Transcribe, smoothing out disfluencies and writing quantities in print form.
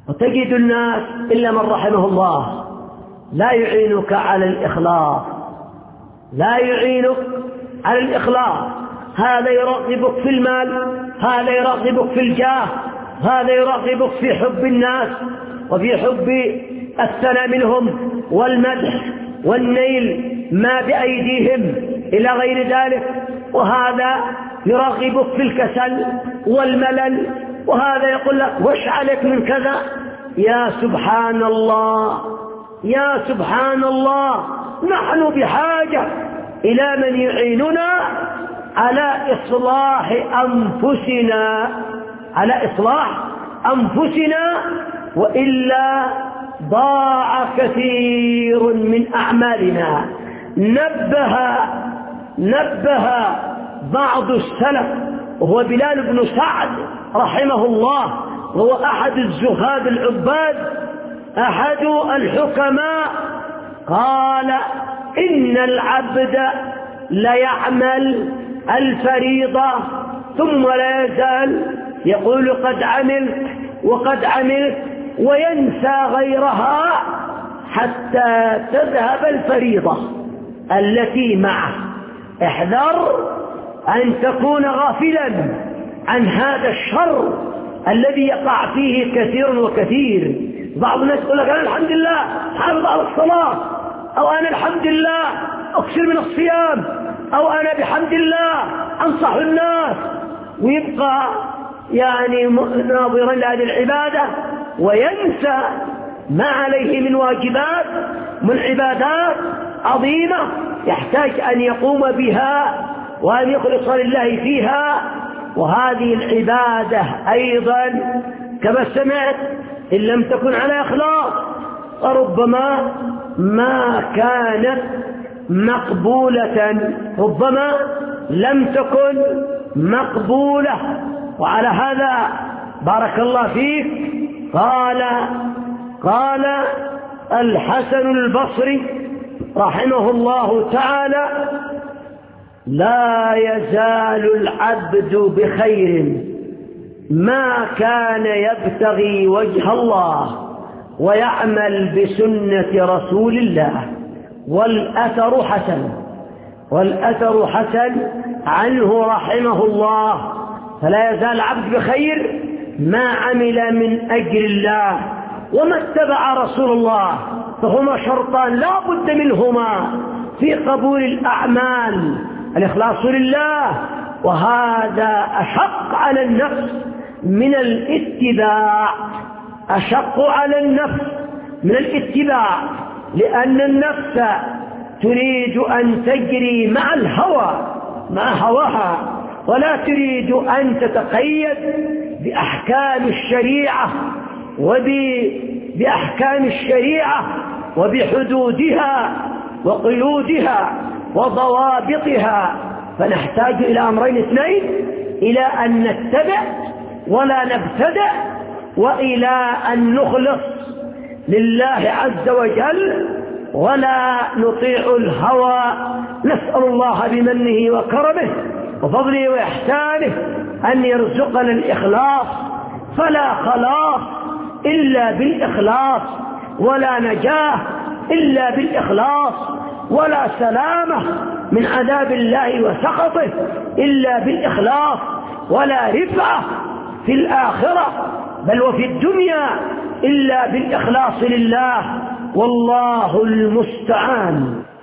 وتجد الناس إلا من رحمه الله لا يعينك على الإخلاص، لا يعينك على الإخلاص. هذا يرغبك في المال، هذا يرغبك في الجاه، هذا يرغبك في حب الناس وفي حب الثناء منهم والمدح والنيل ما بأيديهم إلى غير ذلك، وهذا يرغبك في الكسل والملل، وهذا يقول لك وش عليك من كذا. يا سبحان الله، يا سبحان الله، نحن بحاجة إلى من يعيننا على إصلاح أنفسنا، على إصلاح أنفسنا، وإلا ضاع كثير من أعمالنا. نبه بعض السلف وهو بلال بن سعد رحمه الله، وهو أحد الزهاد العباد، أحد الحكماء، قال إن العبد ليعمل الفريضة ثم لا يزال يقول قد عملت وقد عملت وينسى غيرها حتى تذهب الفريضة التي معه. احذر أن تكون غافلا عن هذا الشر الذي يقع فيه كثير وكثير. بعض الناس يقول لك أنا الحمد لله حافظ على الصلاة، أو أنا الحمد لله أكثر من الصيام، أو أنا بحمد الله أنصح الناس، ويبقى يعني ناظرا لهذه العبادة وينسى ما عليه من واجبات، من عبادات عظيمة يحتاج أن يقوم بها وأن يخلص لله فيها. وهذه العبادة أيضا كما سمعت إن لم تكن على إخلاص فربما ما كانت مقبولة، ربما لم تكن مقبولة. وعلى هذا بارك الله فيك قال الحسن البصري رحمه الله تعالى: لا يزال العبد بخير ما كان يبتغي وجه الله ويعمل بسنة رسول الله. والأثر حسن عنه رحمه الله: فلا يزال العبد بخير ما عمل من أجل الله وما اتبع رسول الله، فهما شرطان لا بد منهما في قبول الأعمال: الإخلاص لله، وهذا أشق على النفس من الاتباع، أشق على النفس من الاتباع، لأن النفس تريد أن تجري مع الهوى، مع هواها، ولا تريد أن تتقيد بأحكام الشريعة وبأحكام الشريعة وبحدودها وقيودها وضوابطها. فنحتاج إلى أمرين اثنين: إلى أن نتبع ولا نبتدع، وإلى أن نخلص لله عز وجل ولا نطيع الهوى. نسأل الله بمنه وكرمه وفضله وإحسانه أن يرزقنا الإخلاص، فلا خلاص إلا بالإخلاص، ولا نجاة إلا بالإخلاص، ولا سلامة من عذاب الله وسخطه إلا بالإخلاص، ولا رفعة في الآخرة بل وفي الدنيا إلا بالإخلاص لله، والله المستعان.